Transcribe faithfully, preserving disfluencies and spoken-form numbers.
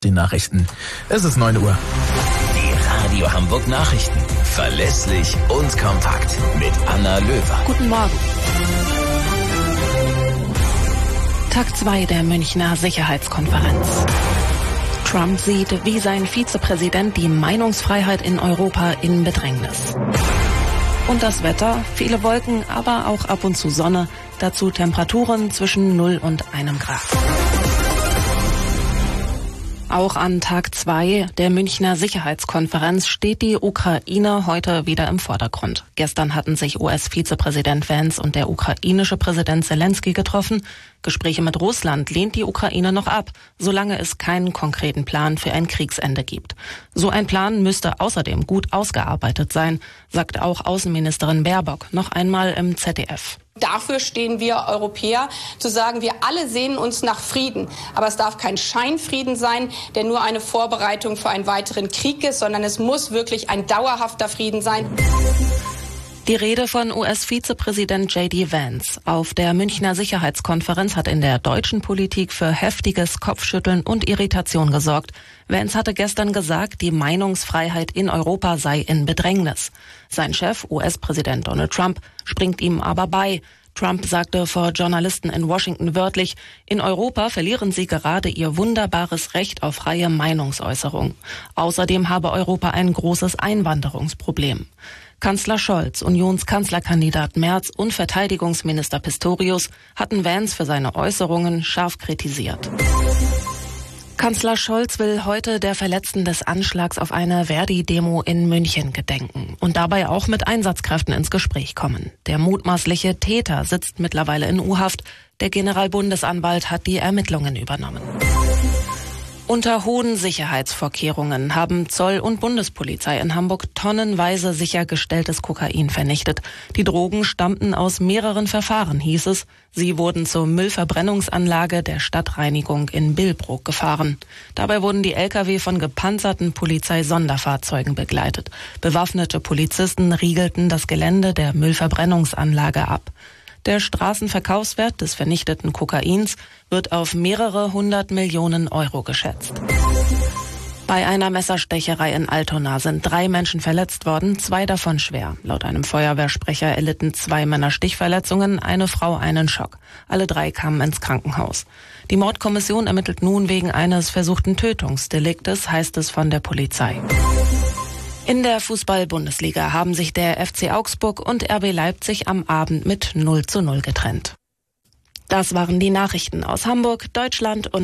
Die Nachrichten. Es ist neun Uhr. Die Radio Hamburg Nachrichten. Verlässlich und kompakt. Mit Anna Löwer. Guten Morgen. Tag zwei der Münchner Sicherheitskonferenz. Trump sieht wie sein Vizepräsident die Meinungsfreiheit in Europa in Bedrängnis. Und das Wetter, viele Wolken, aber auch ab und zu Sonne, dazu Temperaturen zwischen null und einem Grad. Auch an Tag zwei der Münchner Sicherheitskonferenz steht die Ukraine heute wieder im Vordergrund. Gestern hatten sich U S-Vizepräsident Vance und der ukrainische Präsident Zelensky getroffen. Gespräche mit Russland lehnt die Ukraine noch ab, solange es keinen konkreten Plan für ein Kriegsende gibt. So ein Plan müsste außerdem gut ausgearbeitet sein, sagt auch Außenministerin Baerbock noch einmal im Z D F. Dafür stehen wir Europäer, zu sagen, wir alle sehnen uns nach Frieden. Aber es darf kein Scheinfrieden sein, der nur eine Vorbereitung für einen weiteren Krieg ist, sondern es muss wirklich ein dauerhafter Frieden sein. Die Rede von U S-Vizepräsident J D Vance auf der Münchner Sicherheitskonferenz hat in der deutschen Politik für heftiges Kopfschütteln und Irritation gesorgt. Vance hatte gestern gesagt, die Meinungsfreiheit in Europa sei in Bedrängnis. Sein Chef, U S-Präsident Donald Trump, springt ihm aber bei. Trump sagte vor Journalisten in Washington wörtlich, in Europa verlieren sie gerade ihr wunderbares Recht auf freie Meinungsäußerung. Außerdem habe Europa ein großes Einwanderungsproblem. Kanzler Scholz, Unionskanzlerkandidat Merz und Verteidigungsminister Pistorius hatten Vance für seine Äußerungen scharf kritisiert. Kanzler Scholz will heute der Verletzten des Anschlags auf eine Verdi-Demo in München gedenken und dabei auch mit Einsatzkräften ins Gespräch kommen. Der mutmaßliche Täter sitzt mittlerweile in U-Haft. Der Generalbundesanwalt hat die Ermittlungen übernommen. Unter hohen Sicherheitsvorkehrungen haben Zoll und Bundespolizei in Hamburg tonnenweise sichergestelltes Kokain vernichtet. Die Drogen stammten aus mehreren Verfahren, hieß es. Sie wurden zur Müllverbrennungsanlage der Stadtreinigung in Billbrook gefahren. Dabei wurden die L K W von gepanzerten Polizeisonderfahrzeugen begleitet. Bewaffnete Polizisten riegelten das Gelände der Müllverbrennungsanlage ab. Der Straßenverkaufswert des vernichteten Kokains wird auf mehrere hundert Millionen Euro geschätzt. Bei einer Messerstecherei in Altona sind drei Menschen verletzt worden, zwei davon schwer. Laut einem Feuerwehrsprecher erlitten zwei Männer Stichverletzungen, eine Frau einen Schock. Alle drei kamen ins Krankenhaus. Die Mordkommission ermittelt nun wegen eines versuchten Tötungsdeliktes, heißt es von der Polizei. In der Fußball-Bundesliga haben sich der F C Augsburg und R B Leipzig am Abend mit null zu null getrennt. Das waren die Nachrichten aus Hamburg, Deutschland und